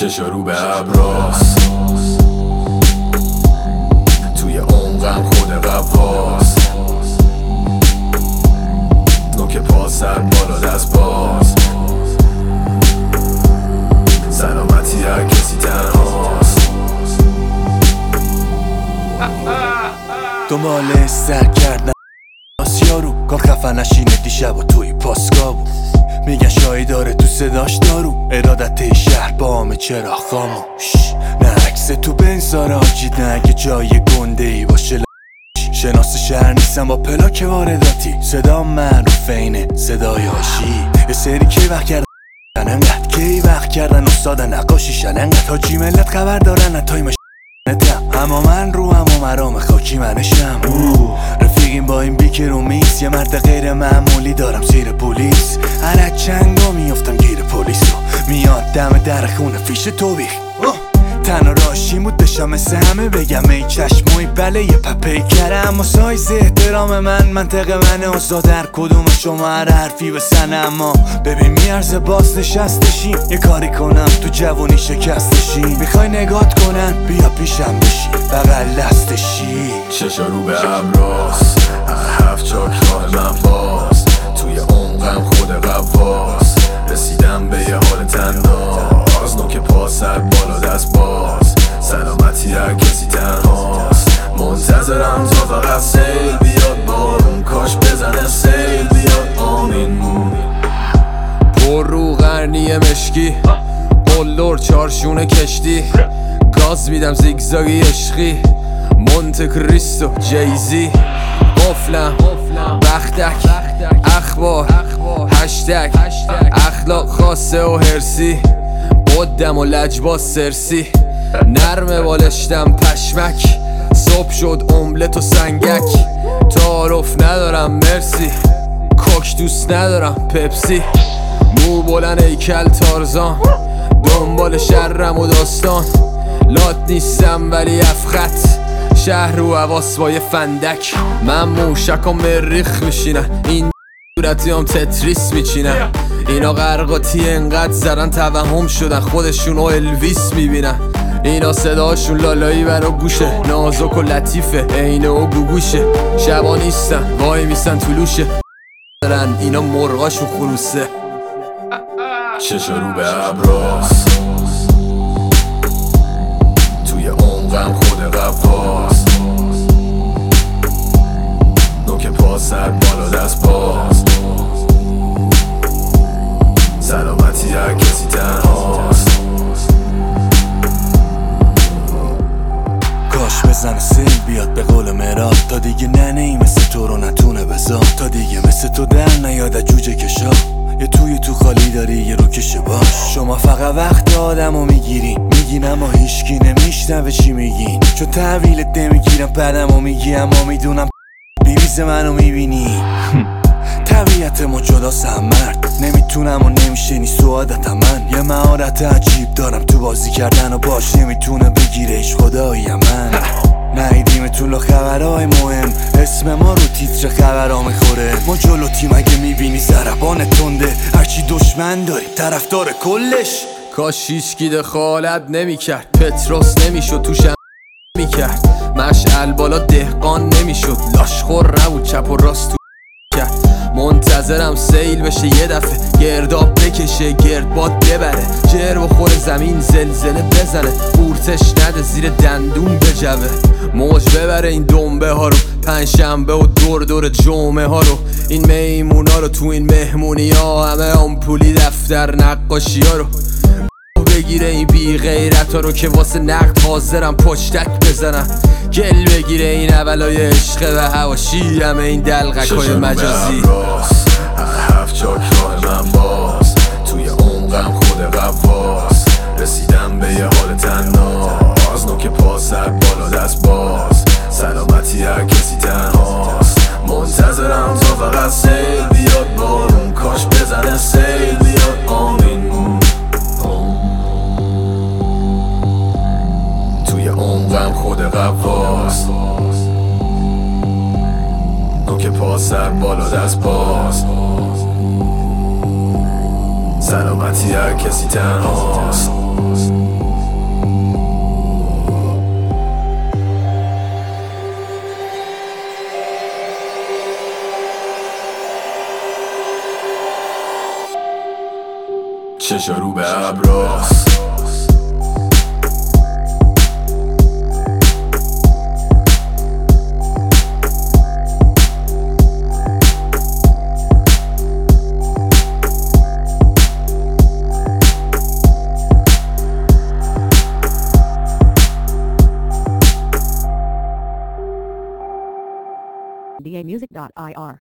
چشا رو به ابراست، توی عمقم خود قواست، نوک پا سر بالا دست باز، سلامتی هر کسی تنهاست. دنبال سر کردن یارو کار خفن نشینه دیشب و توی پاسگاه بود. میگن شایی داره تو صداش دارو، ارادت شهر با همه چرا خاموش. نه عکس تو بنزار آجید، نه اگه جای گنده ای باشه شناس شهر نیستم با پلاک وارداتی. صدا معروفه اینه صدای هاشی. یه سری کی وقت کردن انقدر، کی وقت کردن استاد نقاشیشن انقدر، حاجی ملت خبر دارن تایمش نتم. اما من رو هم و مرام خاکی منشم. رفیقیم با این بیکر و میس، یه مرد غیر معمولی دارم زیر پلیس. هر از چنگا میافتم گیر پلیس رو میاد دم در خونه فیش توبیخ. تنها راشیم بود داشتم مثل همه بگم ای چشموی بله یه پپی کرم. اما سایز احترام من منطق منه آزاد هر کدوم شما هر حرفی بسنه. اما ببین میارزه باز نشستشیم یه کاری کنم تو جوانی شکستشیم. میخوای نگات کنن بیا پیشم بشی بغل دستشی. چشا رو به ابراست، هفت چاک راه من باز، توی عمقم خود قواست، رسیدم به یه حال تناز، نوک پا سر بالا دست باز، سلامتی هر کسی تنهاست. منتظرم تا فقط سیل بیاد بارون، کاش بزنه سیل بیاد آمین. پر رو قرنی مشکی، قلدر چارشون کشتی، گاز میدم زیگزاگی عشقی، مونت کریستو جیزی. قفلم بختک اخبار هشتگ اخلاق خاصه و هرسی، قدم و لجباز سرسی، نرمه بالشتم پشمک، صبح شد املت و سنگک. تعارف ندارم مرسی، کوک دوست ندارم پپسی. مو بلند هیکل تارزان، دنبال شرم و داستان، لات نیستم ولی افخط، شهر و حواس با یه فندک. من موشک و مریخ میشینن، این صورتی هم تتریس میچینن. اینا غرقاتی انقدر زدن توهم شدن خودشون و الویس میبینن. اینا صداشون لالایی برا گوشه، نازک و لطیفه عینه و گوگوشه. شبا نیستن وای میستن طلوشه، دارن اینا مرغاشون خروسه. چشا رو به ابراست، توی عمقم خود قواست، نوک پا سر بالا دست باز، سلامتی هر کسی تنهاست. کاش بزنه سیل بیاد به قول مراد، تا دیگه ننهی مثل تو رو نتونه بذار، تا دیگه مثل تو در نیاد جوجه کشا. یه تو خالی داری یه رو کشه باش. شما فقط وقت آدمو میگین اما هیچکی نمیشنوه چی میگین، چون تحویلت نمیگیرم بعدمو میگی اما میدونم بیمیز منو میبینی. طبیعتمو جداسم مرد، نمیتونم و نمیشه نیست تو عادتم. من یه مهارت عجیب دارم تو بازی کردن و باش نمیتونه بگیرش خدایی من. نهیدیمتون لو خبرهای مهم، اسم ما رو تیتر خبرها میخوره. ما جلو تیم اگه میبینی ضربان تنده، هرچی دشمن داری طرفدار کلش. کاش هیچکی دخالت نمیکرد، پتروس نمیشد توشم میکرد، مشعل بالا دهقان نمیشد، لاشخور نبود چپ و راست تو کرد. منتظرم سیل بشه یه دفعه، گرداب بکشه گردباد ببره، جر بخوره زمین زلزله بزنه، قورتش نده زیر دندون بجوه. موج ببره این دنبه ها رو، پنجشنبه و دور جمعه ها رو، این میمونا رو تو این مهمونی ها، همه آمپولی دفتر نقاشی ها رو بگیره. این بی غیرت ها رو که واسه نقد حاضرم پشتک بزنم، گل بگیره این اولای عشق و هواشی، همه این دلغک های مجازی. هفت چاک راه من باز، توی عمقم خود قواست، رسیدم به یه حال تناز، نوک پا سر بالا دست باز، سلامتی هر کسی تنهاست. منتظرم تا فقط سیل بیاد بارون، کاش بزنه سیل بیاد آمین. توی عمقم خود قواست، نوک پا سر بالا دست باز، سلامتی هر کسی تنهاست. چشا رو به ابراست DAmusic.ir